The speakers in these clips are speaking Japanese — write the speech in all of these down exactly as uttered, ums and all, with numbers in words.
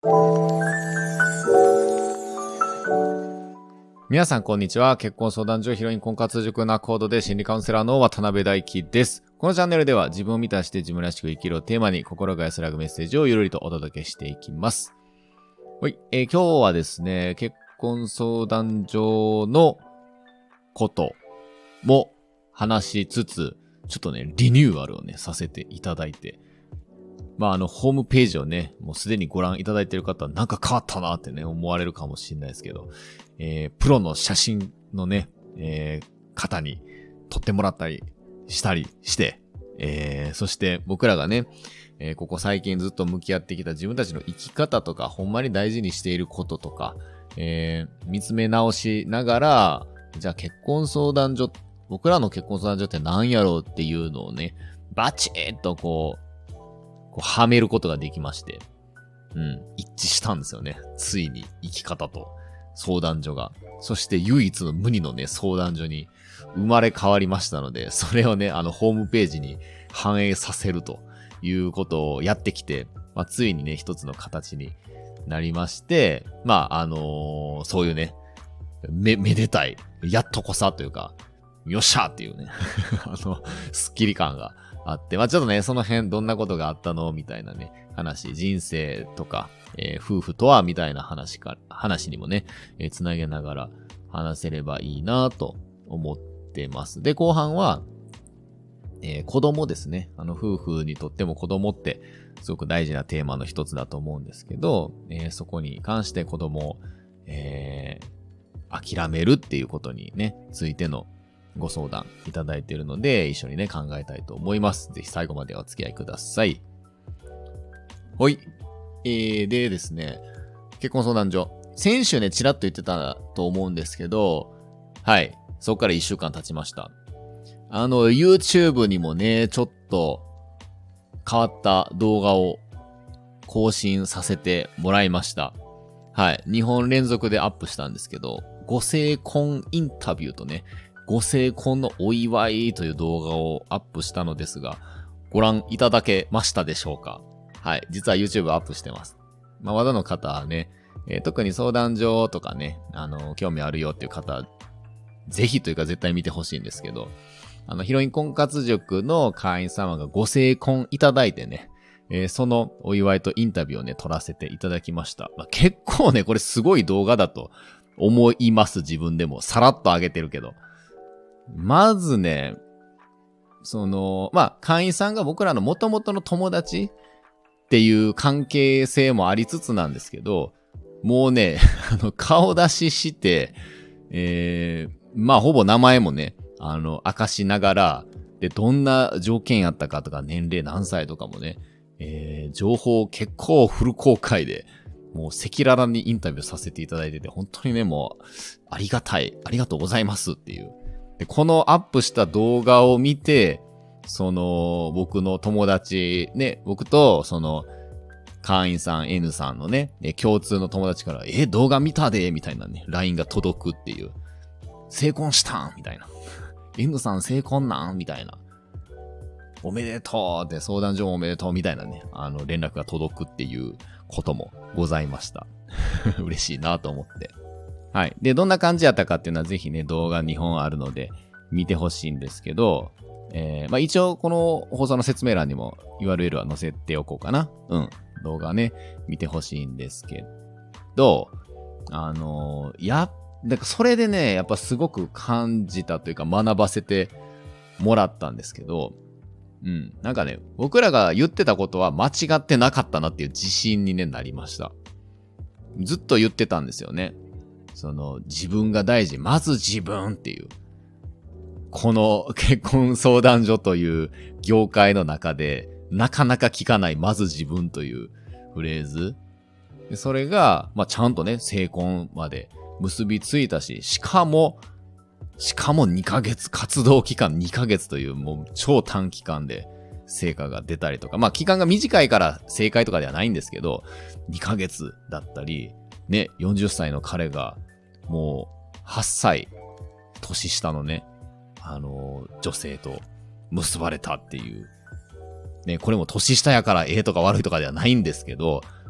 皆さんこんにちは。結婚相談所ヒロイン婚活塾ナコードで心理カウンセラーの渡辺大輝です。このチャンネルでは自分を満たして自分らしく生きるをテーマに心が安らぐメッセージをゆるりとお届けしていきます。はい、えー、今日はですね、結婚相談所のことも話しつつ、ちょっとね、リニューアルをね、させていただいて、まああの、ホームページをね、もうすでにご覧いただいている方はなんか変わったなってね、思われるかもしれないですけど、えー、プロの写真のね、えー、方に撮ってもらったりしたりして、えー、そして僕らがね、えー、ここ最近ずっと向き合ってきた自分たちの生き方とか、ほんまに大事にしていることとか、えー、見つめ直しながら、じゃあ結婚相談所、僕らの結婚相談所って何やろうっていうのをね、バチッとこう、こうはめることができまして、うん、一致したんですよね。ついに生き方と相談所が、そして唯一の無二のね、相談所に生まれ変わりましたので、それをね、あの、ホームページに反映させるということをやってきて、まあ、ついにね、一つの形になりまして、まあ、あのー、そういうね、め、めでたい、やっとこさというか、よっしゃーっていうね、あの、スッキリ感があって、まあちょっとね、その辺どんなことがあったのみたいなね、話、人生とか、えー、夫婦とはみたいな話か、話にもね、えー、つなげながら話せればいいなと思ってます。で、後半は、えー、子供ですね。あの、夫婦にとっても子供ってすごく大事なテーマの一つだと思うんですけど、えー、そこに関して子供を、えー、諦めるっていうことにね、ついてのご相談いただいているので、一緒にね、考えたいと思います。ぜひ最後までお付き合いください。ほい。えー、でですね、結婚相談所。先週ね、ちらっと言ってたと思うんですけど、はい。そこからいっしゅうかん経ちました。あの、YouTube にもね、ちょっと変わった動画を更新させてもらいました。はい。にほん連続でアップしたんですけど、ご成婚インタビューとね、ご成婚のお祝いという動画をアップしたのですが、ご覧いただけましたでしょうか？はい。実は YouTube アップしてます。まあ、まだの方はね、えー、特に相談所とかね、あの、興味あるよっていう方、ぜひというか絶対見てほしいんですけど、あの、ヒロイン婚活塾の会員様がご成婚いただいてね、えー、そのお祝いとインタビューをね、撮らせていただきました。まあ、結構ね、これすごい動画だと思います、自分でも。さらっと上げてるけど。まずね、その、まあ、会員さんが僕らの元々の友達っていう関係性もありつつなんですけど、もうね、あの、顔出しして、えー、まあ、ほぼ名前もね、あの、明かしながら、で、どんな条件やったかとか、年齢何歳とかもね、えー、情報結構フル公開で、もう赤裸々にインタビューさせていただいてて、本当にね、もう、ありがたい、ありがとうございますっていう。で、このアップした動画を見て、その、僕の友達、ね、僕と、その、会員さん N さんのね、共通の友達から、え、動画見たでみたいなね、ライン が届くっていう。成婚したんみたいな。N さん成婚なんみたいな。おめでとうって相談所おめでとうみたいなね、あの、連絡が届くっていうこともございました。嬉しいなと思って。はい。で、どんな感じやったかっていうのはぜひね、動画にほんあるので見てほしいんですけど、えー、まあ一応この放送の説明欄にも ユーアールエル は載せておこうかな。うん。動画ね、見てほしいんですけど、あのー、や、なんかそれでね、やっぱすごく感じたというか学ばせてもらったんですけど、うん。なんかね、僕らが言ってたことは間違ってなかったなっていう自信に、ね、なりました。ずっと言ってたんですよね。その、自分が大事。まず自分っていう。この結婚相談所という業界の中で、なかなか聞かないまず自分というフレーズ。でそれが、まあ、ちゃんとね、成婚まで結びついたし、しかも、しかもにかげつ、活動期間にかげつというもう超短期間で成果が出たりとか、まあ期間が短いから正解とかではないんですけど、にかげつだったり、ね、よんじゅっさいの彼がもうはっさい年下のね、あのー、女性と結ばれたっていう。ね、これも年下やからええとか悪いとかではないんですけど、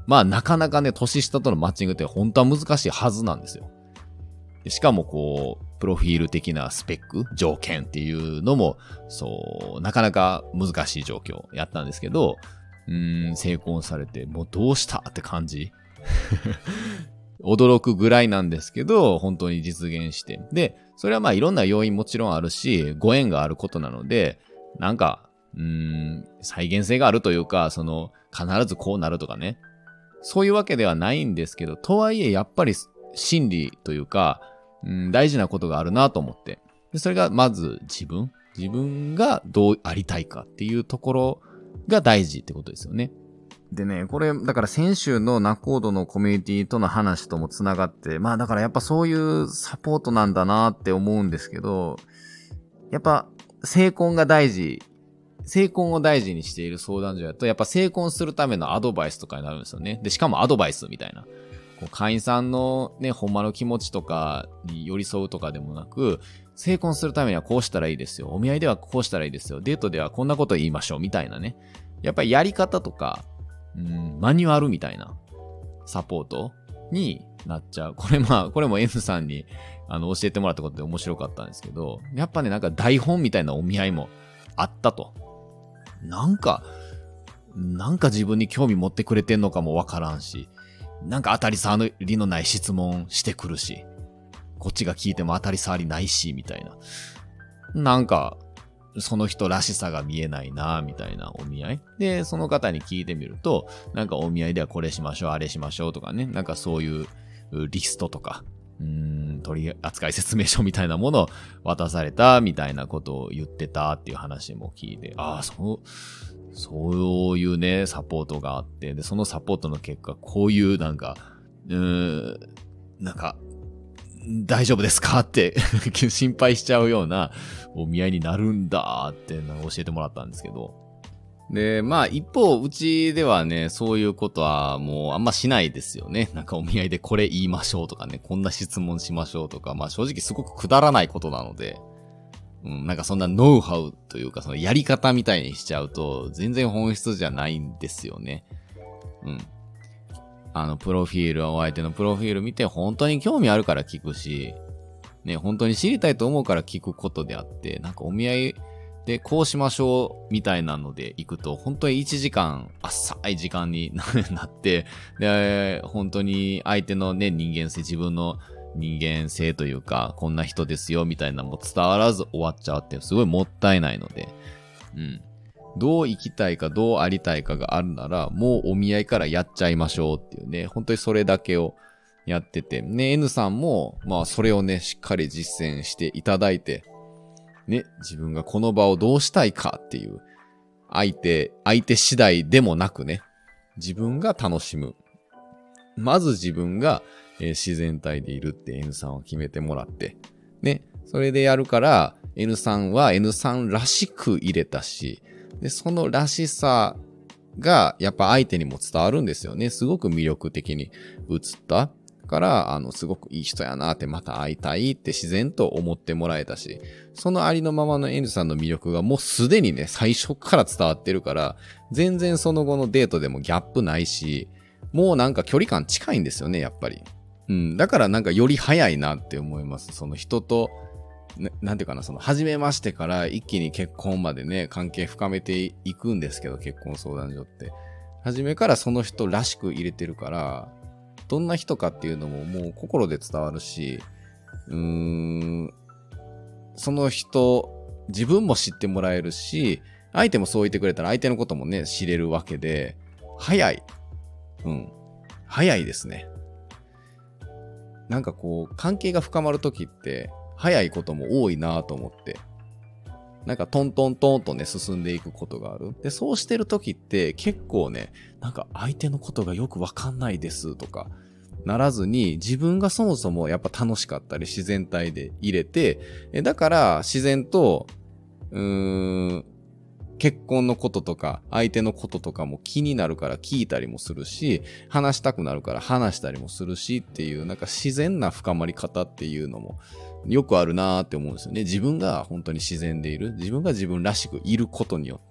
まあなかなかね、年下とのマッチングって本当は難しいはずなんですよ。しかもこう、プロフィール的なスペック、条件っていうのも、そう、なかなか難しい状況やったんですけど、うーん、成婚されて、もうどうしたって感じ驚くぐらいなんですけど、本当に実現して。で、それはまあいろんな要因もちろんあるし、ご縁があることなので、なんか、うーん、再現性があるというか、その、必ずこうなるとかね。そういうわけではないんですけど、とはいえやっぱり真理というか、うん、大事なことがあるなと思って。で、それがまず自分。自分がどうありたいかっていうところが大事ってことですよね。でね、これ、だから先週のナコードのコミュニティとの話ともつながって、まあだからやっぱそういうサポートなんだなって思うんですけど、やっぱ成婚が大事、成婚を大事にしている相談所だと、やっぱ成婚するためのアドバイスとかになるんですよね。で、しかもアドバイスみたいな。こう会員さんのね、ほんまの気持ちとかに寄り添うとかでもなく、成婚するためにはこうしたらいいですよ。お見合いではこうしたらいいですよ。デートではこんなこと言いましょう。みたいなね。やっぱりやり方とか、うん、マニュアルみたいなサポートになっちゃう。これまあ、これも N さんにあの教えてもらったことで面白かったんですけど、やっぱね、なんか台本みたいなお見合いもあったと。なんか、なんか自分に興味持ってくれてんのかもわからんし、なんか当たり障りのない質問してくるし、こっちが聞いても当たり障りないし、みたいな。なんか、その人らしさが見えないな、みたいなお見合い。で、その方に聞いてみると、なんかお見合いではこれしましょう、あれしましょうとかね、なんかそういうリストとか、うーん、取扱説明書みたいなものを渡された、みたいなことを言ってたっていう話も聞いて、ああ、そう、そういうね、サポートがあって、で、そのサポートの結果、こういうなんか、うーん、なんか、大丈夫ですかって心配しちゃうようなお見合いになるんだって教えてもらったんですけど。で、まあ一方、うちではね、そういうことはもうあんましないですよね。なんかお見合いでこれ言いましょうとかね、こんな質問しましょうとか、まあ正直すごくくだらないことなので、うん、なんかそんなノウハウというかそのやり方みたいにしちゃうと全然本質じゃないんですよね。うん。あの、プロフィール、お相手のプロフィール見て本当に興味あるから聞くし、ね、本当に知りたいと思うから聞くことであって、なんかお見合いでこうしましょうみたいなので行くと、本当にいちじかん、浅い時間になって、で、本当に相手のね、人間性、自分の人間性というか、こんな人ですよみたいなのも伝わらず終わっちゃうってすごいもったいないので、うん。どう生きたいかどうありたいかがあるなら、もうお見合いからやっちゃいましょうっていうね、本当にそれだけをやってて、ね、N さんも、まあそれをね、しっかり実践していただいて、ね、自分がこの場をどうしたいかっていう、相手、相手次第でもなくね、自分が楽しむ。まず自分が、えー、自然体でいるって N さんを決めてもらって、ね、それでやるから、N さんは N さんらしく入れたし、で、そのらしさがやっぱ相手にも伝わるんですよね。すごく魅力的に映ったから、あの、すごくいい人やなってまた会いたいって自然と思ってもらえたし、そのありのままの N さんの魅力がもうすでにね、最初から伝わってるから、全然その後のデートでもギャップないし、もうなんか距離感近いんですよね、やっぱり。うん、だからなんかより早いなって思います。その人と、な, なんていうかな、その、初めましてから一気に結婚までね、関係深めていくんですけど、結婚相談所って。初めからその人らしく入れてるから、どんな人かっていうのももう心で伝わるし、うーん、その人、自分も知ってもらえるし、相手もそう言ってくれたら相手のこともね、知れるわけで、早い。うん。早いですね。なんかこう、関係が深まるときって、早いことも多いなと思って。なんかトントントンとね、進んでいくことがある。で、そうしてるときって結構ね、なんか相手のことがよくわかんないですとか、ならずに自分がそもそもやっぱ楽しかったり自然体で入れて、だから自然と、うーん、結婚のこととか相手のこととかも気になるから聞いたりもするし、話したくなるから話したりもするしっていう、なんか自然な深まり方っていうのもよくあるなーって思うんですよね。自分が本当に自然でいる。自分が自分らしくいることによって。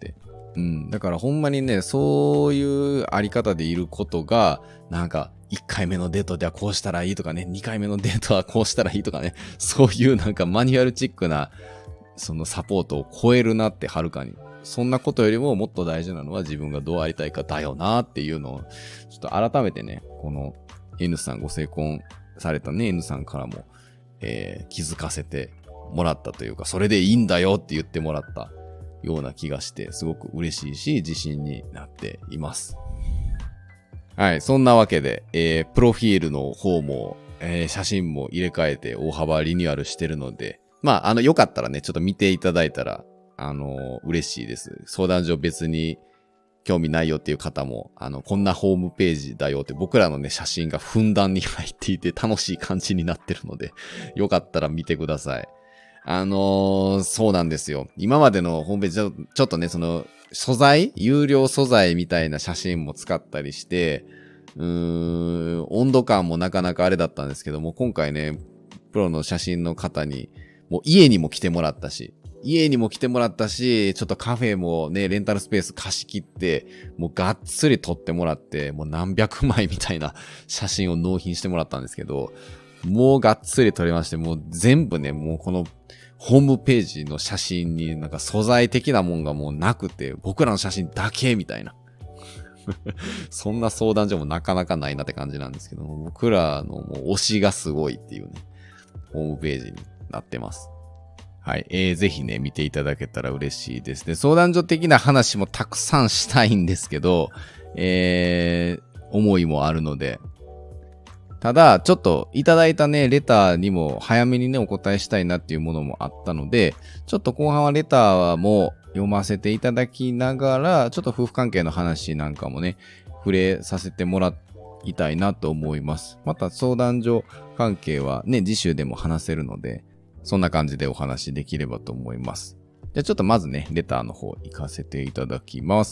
うん。だからほんまにね、そういうあり方でいることが、なんか、いっかいめのデートではこうしたらいいとかね、にかいめのデートはこうしたらいいとかね、そういうなんかマニュアルチックな、そのサポートを超えるなってはるかに。そんなことよりももっと大事なのは自分がどうありたいかだよなっていうのを、ちょっと改めてね、この N さんご成婚されたね、N さんからも、えー、気づかせてもらったというか、それでいいんだよって言ってもらったような気がして、すごく嬉しいし、自信になっています。はい、そんなわけで、えー、プロフィールの方も、えー、写真も入れ替えて大幅リニューアルしてるので、まあ、あの、よかったらね、ちょっと見ていただいたら、あのー、嬉しいです。相談所別に興味ないよっていう方も、あの、こんなホームページだよって僕らのね、写真がふんだんに入っていて楽しい感じになってるので、よかったら見てください。あのー、そうなんですよ。今までのホームページちょ、ちょっとね、その、素材有料素材みたいな写真も使ったりして、うーん、温度感もなかなかあれだったんですけども、今回ね、プロの写真の方に、もう家にも来てもらったし、家にも来てもらったし、ちょっとカフェもね、レンタルスペース貸し切って、もうがっつり撮ってもらって、もう何百枚みたいな写真を納品してもらったんですけど、もうがっつり撮れまして、もう全部ね、もうこのホームページの写真になんか素材的なもんがもうなくて、僕らの写真だけみたいな。そんな相談所もなかなかないなって感じなんですけども、僕らのもう推しがすごいっていうね、ホームページになってます。はい。えー、ぜひね、見ていただけたら嬉しいですね。相談所的な話もたくさんしたいんですけど、えー、思いもあるので、ただ、ちょっといただいたね、レターにも早めにね、お答えしたいなっていうものもあったので、ちょっと後半はレターも読ませていただきながら、ちょっと夫婦関係の話なんかもね、触れさせてもらいたいなと思います。また相談所関係はね、次週でも話せるので、そんな感じでお話できればと思います。じゃあちょっとまずね、レターの方行かせていただきます。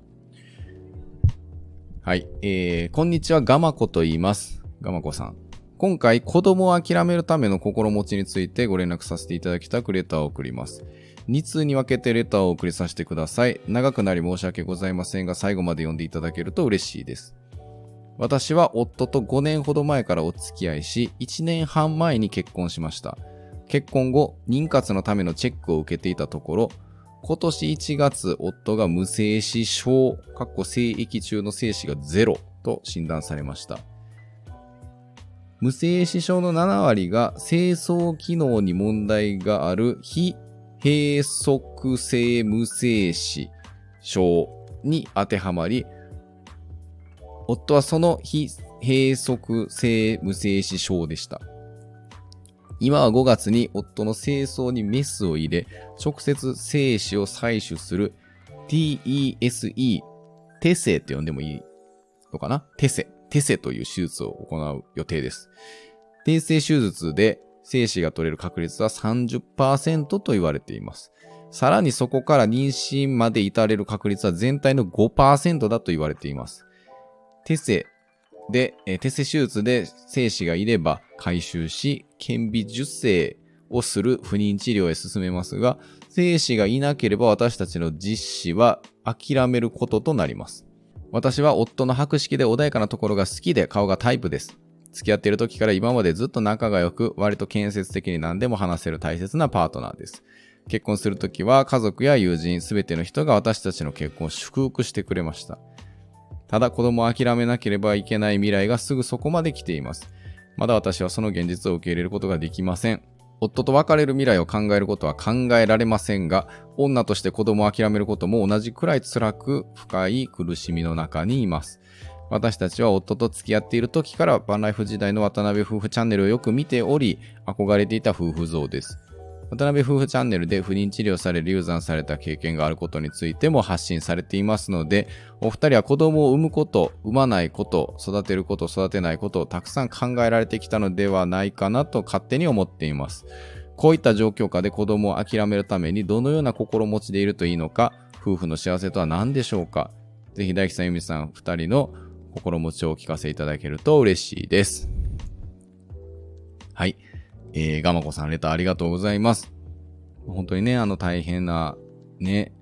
はい。えー、こんにちは、ガマコと言います。ガマコさん。今回、子供を諦めるための心持ちについてご連絡させていただきたくレターを送ります。に通に分けてレターを送りさせてください。長くなり申し訳ございませんが、最後まで読んでいただけると嬉しいです。私は夫とごねんほど前からお付き合いし、いちねんはん前に結婚しました。結婚後、妊活のためのチェックを受けていたところ、今年いちがつ、夫が無精子症、かっこ精液中の精子がゼロと診断されました。無精子症のななわりが精巣機能に問題がある非閉塞性無精子症に当てはまり、夫はその非閉塞性無精子症でした。今はごがつに夫の精巣にメスを入れ、直接精子を採取する ティーイーエスイー、テセって呼んでもいいのかな？テセ、テセという手術を行う予定です。定性手術で精子が取れる確率は さんじゅっパーセント と言われています。さらにそこから妊娠まで至れる確率は全体の ごパーセント だと言われています。テセで、えー、テセ手術で精子がいれば回収し、顕微授精をする不妊治療へ進めますが、精子がいなければ私たちの実施は諦めることとなります。私は夫の博識で穏やかなところが好きで顔がタイプです。付き合っている時から今までずっと仲が良く、割と建設的に何でも話せる大切なパートナーです。結婚する時は家族や友人すべての人が私たちの結婚を祝福してくれました。ただ子供を諦めなければいけない未来がすぐそこまで来ています。まだ私はその現実を受け入れることができません。夫と別れる未来を考えることは考えられませんが、女として子供を諦めることも同じくらい辛く深い苦しみの中にいます。私たちは夫と付き合っている時からバンライフ時代の渡辺夫婦チャンネルをよく見ており、憧れていた夫婦像です。渡辺夫婦チャンネルで不妊治療され流産された経験があることについても発信されていますので、お二人は子供を産むこと、産まないこと、育てること、育てないことをたくさん考えられてきたのではないかなと勝手に思っています。こういった状況下で子供を諦めるためにどのような心持ちでいるといいのか、夫婦の幸せとは何でしょうか。ぜひ大樹さん、由美さん二人の心持ちをお聞かせいただけると嬉しいです。はい。えー、ガマコさんレターありがとうございます。本当にね、あの大変なね、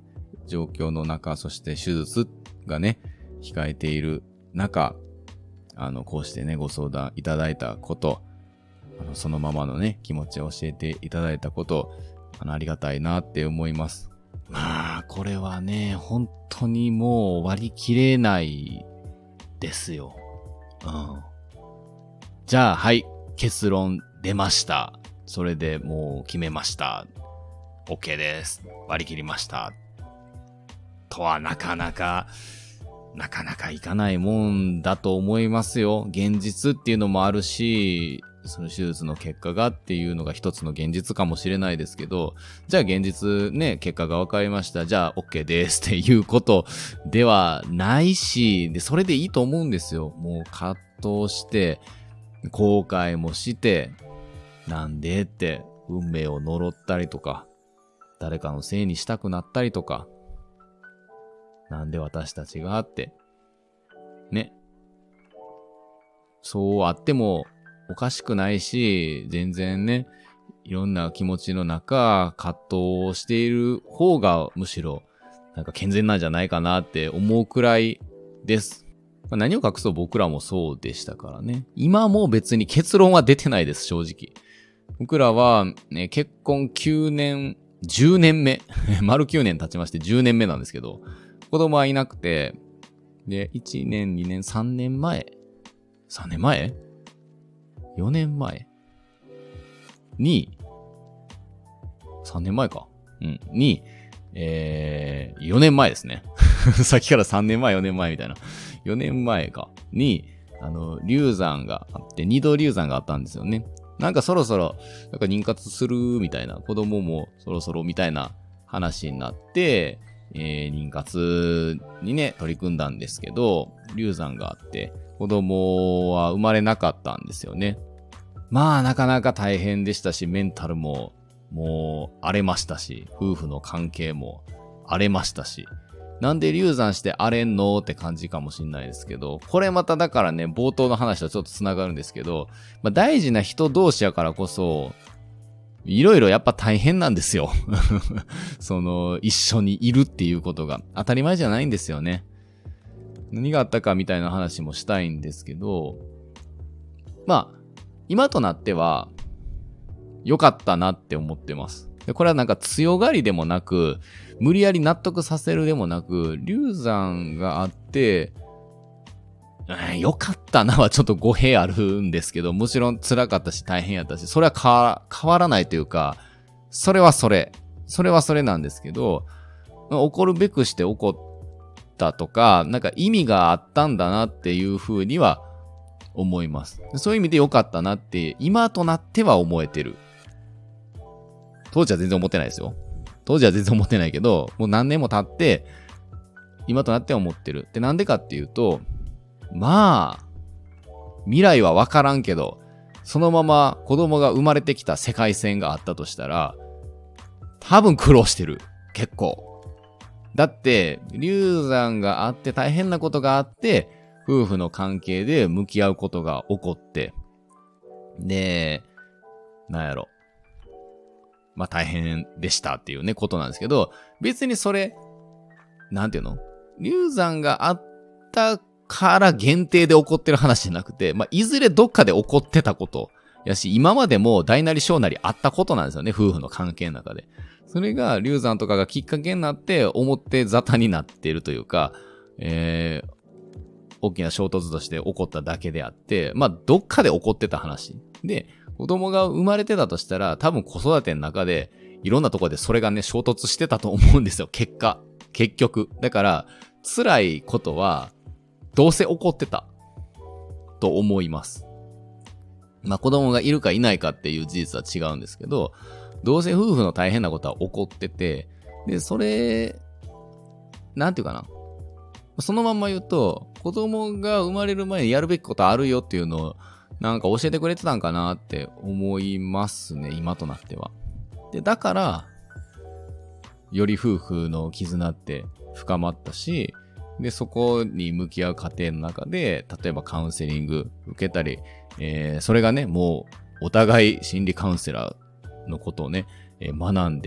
状況の中、そして手術がね、控えている中、あの、こうしてね、ご相談いただいたこと、あのそのままのね、気持ちを教えていただいたこと、あの、ありがたいなって思います。まあ、これはね、本当にもう割り切れないですよ。うん。じゃあ、はい、結論出ました。それでもう決めました。OK です。割り切りました。とはなかなか、なかなかいかないもんだと思いますよ。現実っていうのもあるし、その手術の結果がっていうのが一つの現実かもしれないですけど、じゃあ現実ね、結果が分かりました。じゃあ OK ですっていうことではないし、で、それでいいと思うんですよ。もう葛藤して、後悔もして、なんでって運命を呪ったりとか、誰かのせいにしたくなったりとか、なんで私たちがあって、ね。そうあってもおかしくないし、全然ね、いろんな気持ちの中、葛藤をしている方がむしろ、なんか健全なんじゃないかなって思うくらいです。まあ、何を隠そう僕らもそうでしたからね。今も別に結論は出てないです、正直。僕らは、ね、結婚きゅうねん、じゅうねんめ。丸きゅうねん経ちましてじゅうねんめなんですけど、子供はいなくて、で、いちねん、にねん、さんねんまえ ?さん 年前 ?よ 年前に、さんねんまえか。うん。に、えー、よねんまえですね。さっきからさんねんまえ、よねんまえみたいな。よねんまえか。に、あの、流産があって、二度流産があったんですよね。なんかそろそろ、なんか妊活するみたいな、子供もそろそろみたいな話になって、えー、妊活にね、取り組んだんですけど、流産があって、子供は生まれなかったんですよね。まあ、なかなか大変でしたし、メンタルも、もう、荒れましたし、夫婦の関係も荒れましたし、なんで流産して荒れんのって感じかもしんないですけど、これまただからね、冒頭の話とちょっと繋がるんですけど、まあ、大事な人同士やからこそ、いろいろやっぱ大変なんですよ。その、一緒にいるっていうことが当たり前じゃないんですよね。何があったかみたいな話もしたいんですけど、まあ、今となっては、良かったなって思ってます。でこれはなんか強がりでもなく、無理やり納得させるでもなく、流産があって、えー、良かったなはちょっと語弊あるんですけど、もちろん辛かったし大変やったし、それは変わ、変わらないというか、それはそれ。それはそれなんですけど、怒るべくして怒ったとか、なんか意味があったんだなっていうふうには思います。そういう意味で良かったなって、今となっては思えてる。当時は全然思ってないですよ。当時は全然思ってないけど、もう何年も経って、今となっては思ってる。で、なんでかっていうと、まあ、未来は分からんけど、そのまま子供が生まれてきた世界線があったとしたら、多分苦労してる。結構。だって、流産があって大変なことがあって、夫婦の関係で向き合うことが起こって、で、なんやろ。まあ大変でしたっていうね、ことなんですけど、別にそれ、なんていうの？流産があったから限定で起こってる話じゃなくて、まあいずれどっかで起こってたことやし、今までも大なり小なりあったことなんですよね、夫婦の関係の中で。それが流産とかがきっかけになって表沙汰になっているというか、えー、大きな衝突として起こっただけであって、まあどっかで起こってた話。で、子供が生まれてたとしたら、多分子育ての中で、いろんなところでそれがね、衝突してたと思うんですよ、結果。結局。だから、辛いことは、どうせ起こってた。と思います。まあ子供がいるかいないかっていう事実は違うんですけど、どうせ夫婦の大変なことは起こってて、で、それ、なんていうかな。そのまんま言うと、子供が生まれる前にやるべきことあるよっていうのを、なんか教えてくれてたんかなって思いますね、今となっては。で、だから、より夫婦の絆って深まったし、で、そこに向き合う過程の中で、例えばカウンセリング受けたり、えー、それがね、もうお互い心理カウンセラーのことをね、えー、学んで、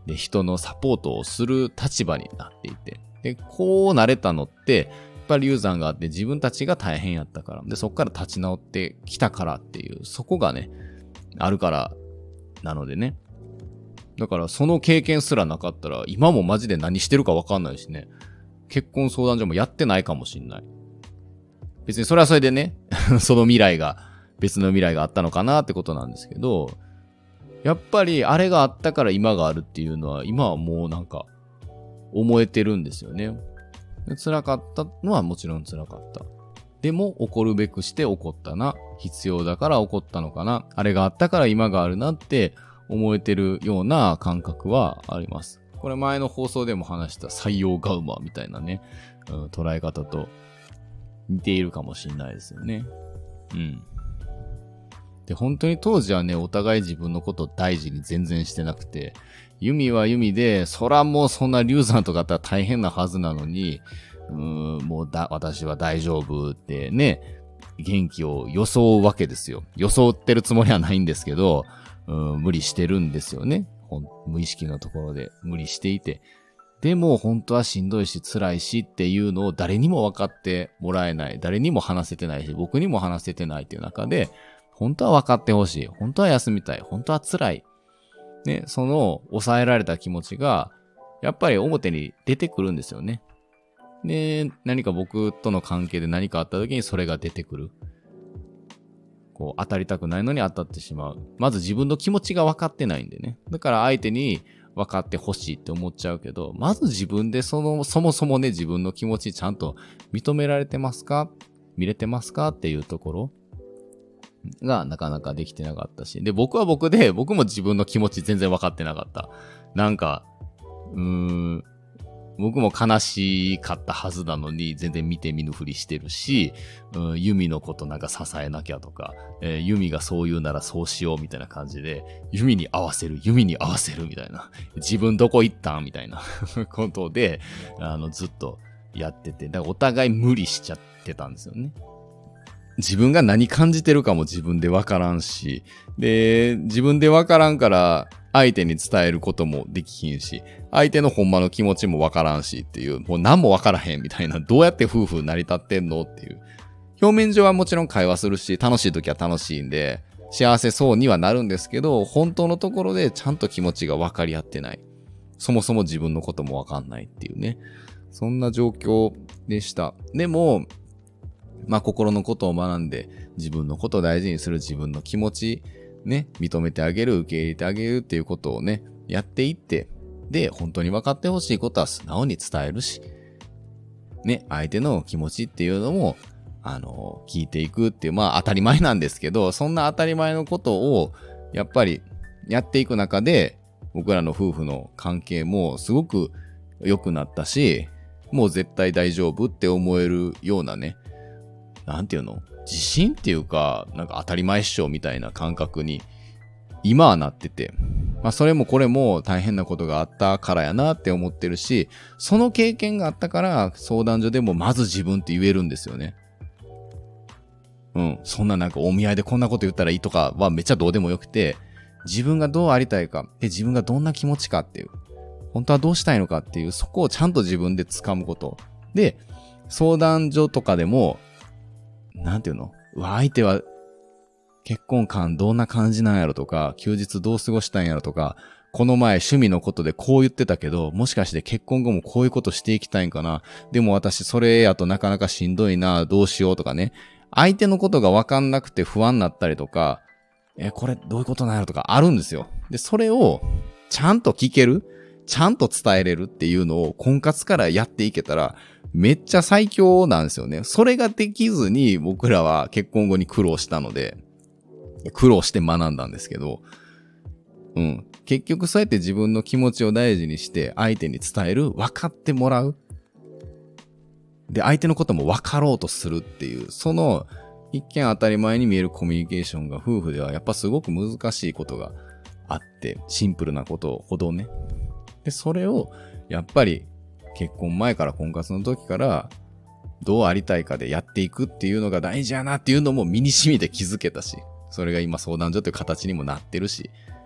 で、人のサポートをする立場になっていて、で、こうなれたのって、やっぱり流産があって自分たちが大変やったから、で、そこから立ち直ってきたからっていう、そこがね、あるからなのでね。だからその経験すらなかったら、今もマジで何してるかわかんないしね。結婚相談所もやってないかもしんない。別にそれはそれでね、その未来が、別の未来があったのかなってことなんですけど、やっぱりあれがあったから今があるっていうのは、今はもうなんか、思えてるんですよね。辛かったのはもちろん辛かった。でも、起こるべくして起こったな。必要だから起こったのかな。あれがあったから今があるなって思えてるような感覚はあります。これ前の放送でも話した採用ガウマみたいなね、うん、捉え方と似ているかもしれないですよね。うん。で、本当に当時はね、お互い自分のことを大事に全然してなくて、ユミはユミで、そらもうそんな流産とかあったら大変なはずなのに、うーん、もうだ、私は大丈夫ってね、元気を装うわけですよ。装ってるつもりはないんですけど、うん、無理してるんですよね。無意識のところで無理していて。でも本当はしんどいし辛いしっていうのを誰にも分かってもらえない。誰にも話せてないし、僕にも話せてないっていう中で、本当は分かってほしい。本当は休みたい。本当は辛い。ね、その抑えられた気持ちが、やっぱり表に出てくるんですよね。で、何か僕との関係で何かあった時にそれが出てくる。こう、当たりたくないのに当たってしまう。まず自分の気持ちが分かってないんでね。だから相手に分かってほしいって思っちゃうけど、まず自分でその、そもそもね、自分の気持ちちゃんと認められてますか？見れてますか？っていうところがなかなかできてなかったし。で、僕は僕で、僕も自分の気持ち全然分かってなかった。なんか、うーん、僕も悲しかったはずなのに全然見て見ぬふりしてるし、うん、ユミのことなんか支えなきゃとか、えー、ユミがそう言うならそうしようみたいな感じで、ユミに合わせる、ユミに合わせるみたいな、自分どこ行ったんみたいなことで、あの、ずっとやってて、だからお互い無理しちゃってたんですよね。自分が何感じてるかも自分でわからんし、で、自分でわからんから相手に伝えることもできひんし、相手のほんまの気持ちもわからんしっていう、もう何もわからへんみたいな、どうやって夫婦成り立ってんのっていう。表面上はもちろん会話するし、楽しい時は楽しいんで、幸せそうにはなるんですけど、本当のところでちゃんと気持ちが分かり合ってない。そもそも自分のこともわかんないっていうね。そんな状況でした。でも、まあ心のことを学んで、自分のことを大事にする、自分の気持ち、ね、認めてあげる、受け入れてあげるっていうことをね、やっていって、で、本当に分かってほしいことは素直に伝えるし、ね、相手の気持ちっていうのも、あの、聞いていくっていう、まあ当たり前なんですけど、そんな当たり前のことを、やっぱりやっていく中で、僕らの夫婦の関係もすごく良くなったし、もう絶対大丈夫って思えるようなね、なんていうの？自信っていうか、なんか当たり前っしょみたいな感覚に今はなってて、まあそれもこれも大変なことがあったからやなって思ってるし、その経験があったから相談所でもまず自分って言えるんですよね。うん。そんななんかお見合いでこんなこと言ったらいいとかはめっちゃどうでもよくて、自分がどうありたいか、で自分がどんな気持ちかっていう、本当はどうしたいのかっていう、そこをちゃんと自分で掴むこと。で、相談所とかでも、なんていうの？うわ、相手は結婚観どんな感じなんやろとか、休日どう過ごしたんやろとか、この前趣味のことでこう言ってたけど、もしかして結婚後もこういうことしていきたいんかな。でも私それやとなかなかしんどいな、どうしようとかね。相手のことがわかんなくて不安になったりとか、え、これどういうことなんやろとかあるんですよ。で、それをちゃんと聞ける、ちゃんと伝えれるっていうのを婚活からやっていけたら、めっちゃ最強なんですよね。それができずに僕らは結婚後に苦労したので、苦労して学んだんですけど、うん。結局そうやって自分の気持ちを大事にして相手に伝える、分かってもらう。で、相手のことも分かろうとするっていう、その一見当たり前に見えるコミュニケーションが夫婦ではやっぱすごく難しいことがあって、シンプルなことほどね。で、それをやっぱり結婚前から婚活の時からどうありたいかでやっていくっていうのが大事やなっていうのも身に染みて気づけたし、それが今相談所という形にもなってるし、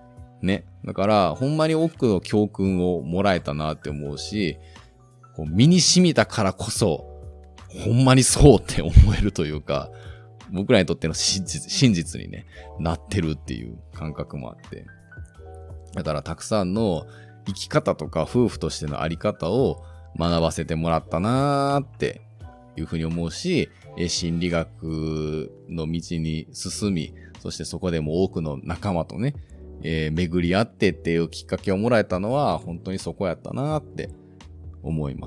ね。だから、ほんまに多くの教訓をもらえたなって思うし、こう身に染みたからこそ、ほんまにそうって思えるというか、僕らにとっての真実、真実にね、なってるっていう感覚もあって。だからたくさんの生き方とか夫婦としてのあり方を学ばせてもらったなーっていうふうに思うし、心理学の道に進み、そしてそこでも多くの仲間とね、えー、巡り合ってっていうきっかけをもらえたのは本当にそこやったなーって思います。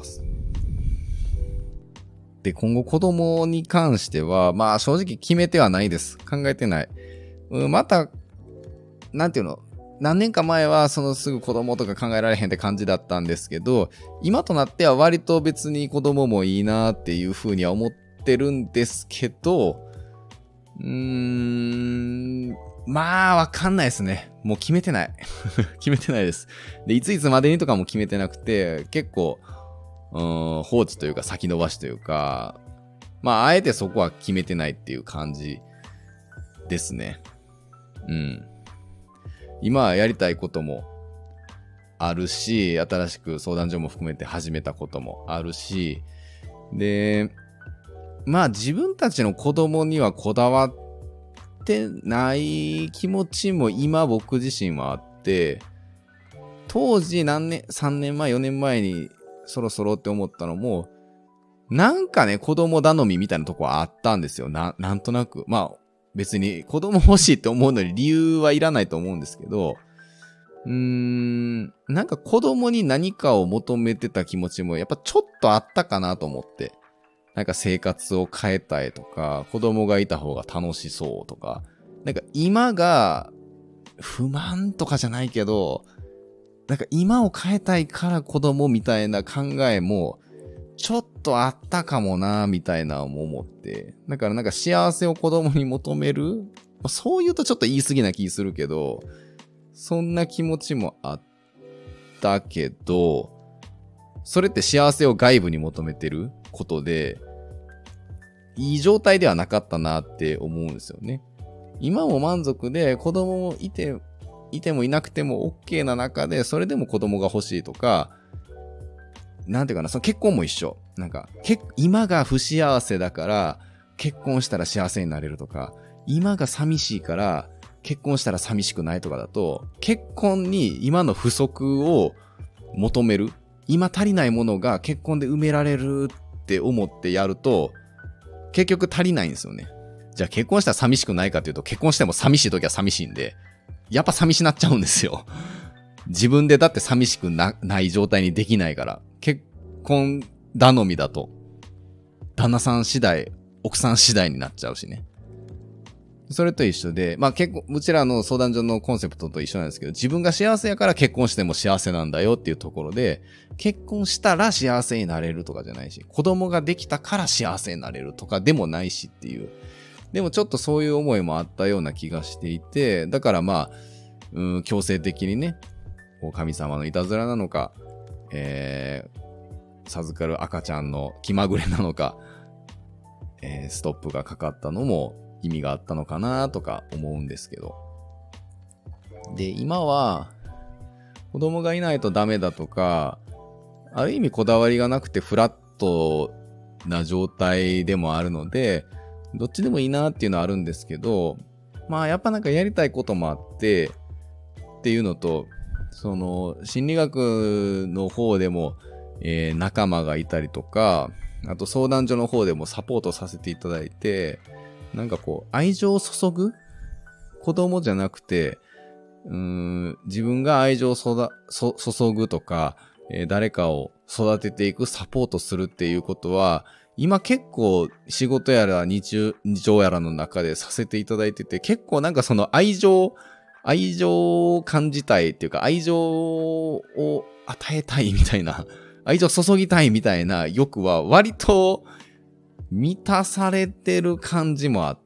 で、今後子供に関しては、まあ正直決めてはないです。考えてない。うん、また、なんていうの、何年か前はそのすぐ子供とか考えられへんって感じだったんですけど、今となっては割と別に子供もいいなっていうふうには思ってるんですけど、うーん、まあわかんないですね。もう決めてない。決めてないです。で、いついつまでにとかも決めてなくて、結構、うーん、放置というか先延ばしというか、まああえてそこは決めてないっていう感じですね。うん。今やりたいこともあるし、新しく相談所も含めて始めたこともあるし、で、まあ自分たちの子供にはこだわってない気持ちも今僕自身はあって、当時何年、さんねんまえ、よねんまえにそろそろって思ったのも、なんかね、子供頼みみたいなとこはあったんですよ。な、なんとなく。まあ、別に子供欲しいって思うのに理由はいらないと思うんですけど、うーん、なんか子供に何かを求めてた気持ちもやっぱちょっとあったかなと思って。なんか生活を変えたいとか、子供がいた方が楽しそうとか、なんか今が不満とかじゃないけど、なんか今を変えたいから子供みたいな考えもちょっとあったかもなみたいな思って。だからなんか幸せを子供に求める、そう言うとちょっと言い過ぎな気するけど、そんな気持ちもあったけど、それって幸せを外部に求めてることで、いい状態ではなかったなって思うんですよね。今も満足で子供もいて、いてもいなくても OK な中で、それでも子供が欲しいとか、なんていうかな、その結婚も一緒。なんか、け今が不幸せだから結婚したら幸せになれるとか、今が寂しいから結婚したら寂しくないとかだと、結婚に今の不足を求める。今足りないものが結婚で埋められるって思ってやると、結局足りないんですよね。じゃあ結婚したら寂しくないかというと、結婚しても寂しい時は寂しいんで、やっぱ寂しなっちゃうんですよ。自分でだって寂しく な, ない状態にできないから。結婚頼みだと、旦那さん次第、奥さん次第になっちゃうしね。それと一緒で、まあ結構、うちらの相談所のコンセプトと一緒なんですけど、自分が幸せやから結婚しても幸せなんだよっていうところで、結婚したら幸せになれるとかじゃないし、子供ができたから幸せになれるとかでもないしっていう。でもちょっとそういう思いもあったような気がしていて、だからまあ、うん、強制的にね、神様のいたずらなのか、えー、授かる赤ちゃんの気まぐれなのか、えー、ストップがかかったのも意味があったのかなとか思うんですけど。で、今は子供がいないとダメだとか、ある意味こだわりがなくてフラットな状態でもあるので、どっちでもいいなっていうのはあるんですけど、まあやっぱなんかやりたいこともあってっていうのと、その心理学の方でも、えー、仲間がいたりとか、あと相談所の方でもサポートさせていただいて、なんかこう愛情を注ぐ子供じゃなくて、うーん自分が愛情をそだそ注ぐとか、えー、誰かを育てていくサポートするっていうことは今結構仕事やら日常やらの中でさせていただいてて、結構なんかその愛情愛情を感じたいっていうか、愛情を与えたいみたいな、愛情を注ぎたいみたいな欲は割と満たされてる感じもあって、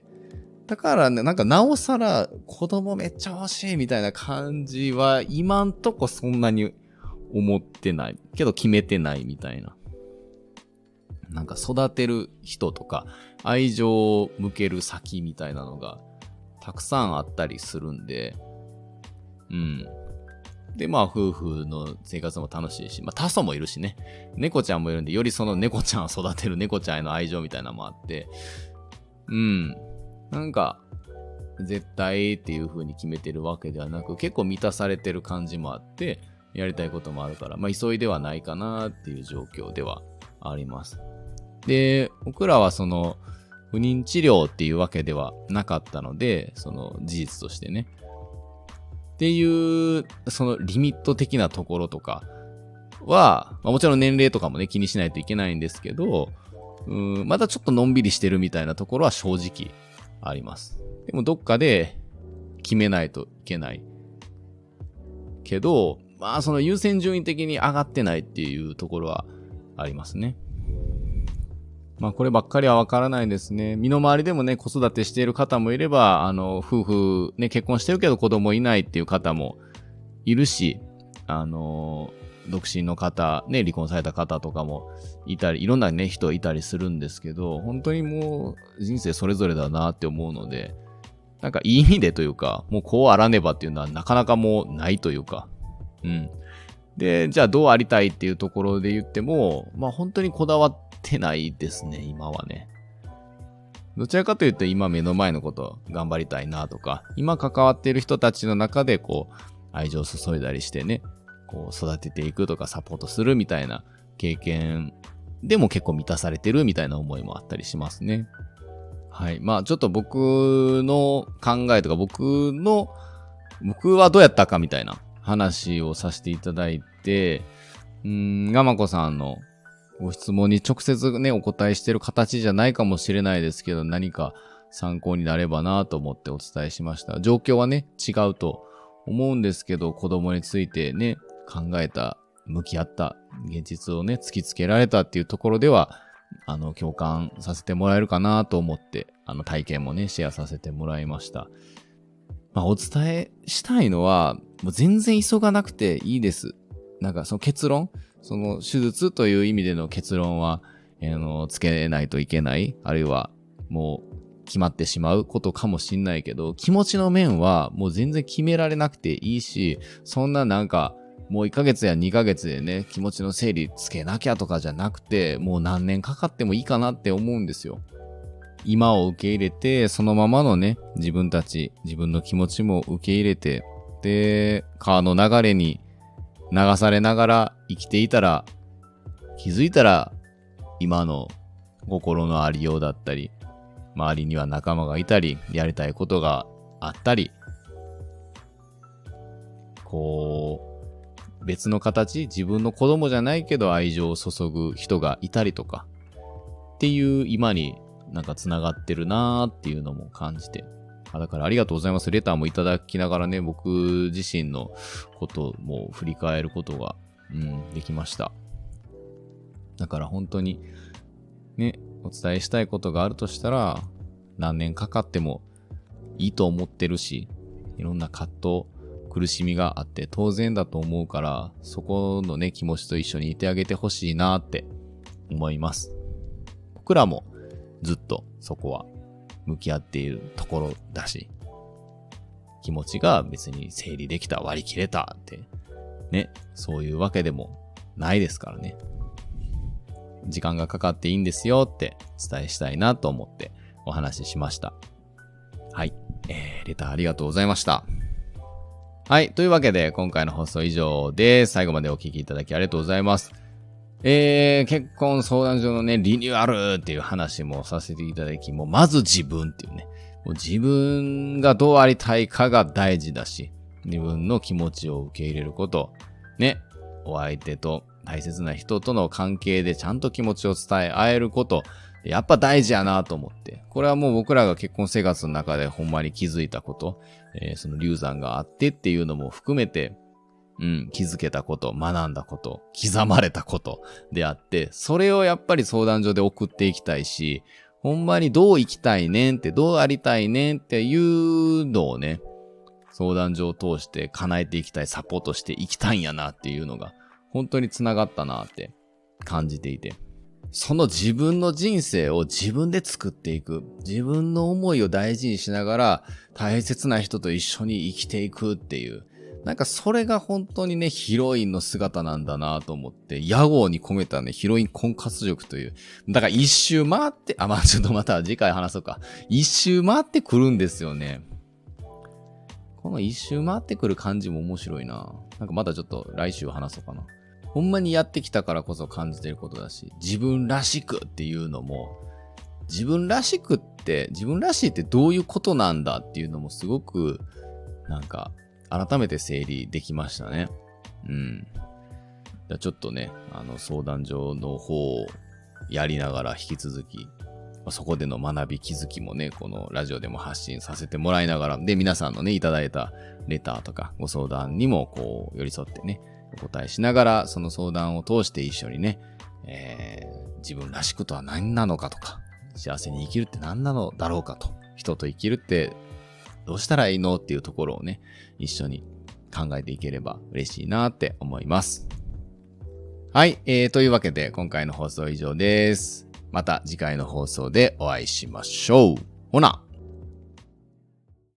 だからね、なんかなおさら子供めっちゃ欲しいみたいな感じは今んとこそんなに思ってない。けど決めてないみたいな。なんか育てる人とか愛情を向ける先みたいなのがたくさんあったりするんで、 うん。で、まあ、夫婦の生活も楽しいし、まあ、タソもいるしね。猫ちゃんもいるんで、よりその猫ちゃんを育てる猫ちゃんへの愛情みたいなのもあって、うん。なんか、絶対っていう風に決めてるわけではなく、結構満たされてる感じもあって、やりたいこともあるから、まあ、急いではないかなっていう状況ではあります。で、僕らはその、不妊治療っていうわけではなかったので、その事実としてね。っていう、そのリミット的なところとかは、まあ、もちろん年齢とかもね、気にしないといけないんですけど、うーん、まだちょっとのんびりしてるみたいなところは正直あります。でもどっかで決めないといけないけど、まあその優先順位的に上がってないっていうところはありますね。まあこればっかりはわからないですね。身の回りでもね、子育てしている方もいれば、あの、夫婦ね、結婚してるけど子供いないっていう方もいるし、あの、独身の方、ね、離婚された方とかもいたり、いろんなね、人いたりするんですけど、本当にもう人生それぞれだなって思うので、なんかいい意味でというか、もうこうあらねばっていうのはなかなかもうないというか、うん。で、じゃあどうありたいっていうところで言っても、まあ本当にこだわってないですね、今はね。どちらかというと今目の前のこと頑張りたいなとか、今関わっている人たちの中でこう、愛情を注いだりしてね、こう育てていくとかサポートするみたいな経験でも結構満たされてるみたいな思いもあったりしますね。はい。まあちょっと僕の考えとか僕の、僕はどうやったかみたいな話をさせていただいて、うーん、ガマコさんのご質問に直接ね、お答えしてる形じゃないかもしれないですけど、何か参考になればなと思ってお伝えしました。状況はね、違うと思うんですけど、子供についてね、考えた、向き合った、現実をね、突きつけられたっていうところでは、あの、共感させてもらえるかなと思って、あの、体験もね、シェアさせてもらいました。まあ、お伝えしたいのは、もう全然急がなくていいです。なんか、その結論その、手術という意味での結論は、あの、つけないといけない、あるいは、もう、決まってしまうことかもしんないけど、気持ちの面は、もう全然決められなくていいし、そんななんか、もういっかげつやにかげつでね、気持ちの整理つけなきゃとかじゃなくて、もう何年かかってもいいかなって思うんですよ。今を受け入れて、そのままのね、自分たち、自分の気持ちも受け入れて、で、川の流れに流されながら生きていたら、気づいたら、今の心のありようだったり、周りには仲間がいたり、やりたいことがあったり、こう、別の形、自分の子供じゃないけど愛情を注ぐ人がいたりとか、っていう今になんか繋がってるなーっていうのも感じて。あ、だからありがとうございます。レターもいただきながらね、僕自身のことも振り返ることが、うん、できました。だから本当に、ね、お伝えしたいことがあるとしたら、何年かかってもいいと思ってるし、いろんな葛藤、苦しみがあって当然だと思うから、そこのね、気持ちと一緒にいてあげてほしいなって思います。僕らもずっとそこは向き合っているところだし、気持ちが別に整理できた、割り切れたって、ね、そういうわけでもないですからね。時間がかかっていいんですよって伝えしたいなと思ってお話ししました。はい、えー、レターありがとうございました。はい。というわけで、今回の放送以上で、最後までお聞きいただきありがとうございます。えー、結婚相談所のね、リニューアルっていう話もさせていただき、もうまず自分っていうね、もう自分がどうありたいかが大事だし、自分の気持ちを受け入れること、ね、お相手と大切な人との関係でちゃんと気持ちを伝え合えること、やっぱ大事やなと思って。これはもう僕らが結婚生活の中でほんまに気づいたこと、えー、その流産があってっていうのも含めて、うん、気づけたこと、学んだこと、刻まれたことであって、それをやっぱり相談所で送っていきたいし、ほんまにどう生きたいねんって、どうありたいねんっていうのをね、相談所を通して叶えていきたい、サポートしていきたいんやなっていうのが、本当に繋がったなって感じていて。その自分の人生を自分で作っていく。自分の思いを大事にしながら大切な人と一緒に生きていくっていう。 なんかそれが本当にね、ヒロインの姿なんだなと思って、屋号に込めたね、ヒロイン婚活力という。だから一周回って、あ、まあちょっとまた次回話そうか。一周回ってくるんですよね。この一周回ってくる感じも面白いな。なんかまたちょっと来週話そうかな。ほんまにやってきたからこそ感じてることだし、自分らしくっていうのも、自分らしくって、自分らしいってどういうことなんだっていうのもすごく、なんか、改めて整理できましたね。うん。じゃあちょっとね、あの相談所の方をやりながら引き続き、そこでの学び気づきもね、このラジオでも発信させてもらいながら、で、皆さんのね、いただいたレターとかご相談にもこう寄り添ってね、お答えしながら、その相談を通して一緒にね、えー、自分らしくとは何なのかとか、幸せに生きるって何なのだろうかと、人と生きるってどうしたらいいのっていうところをね、一緒に考えていければ嬉しいなって思います。はい、えー、というわけで今回の放送は以上です。また次回の放送でお会いしましょう。ほな。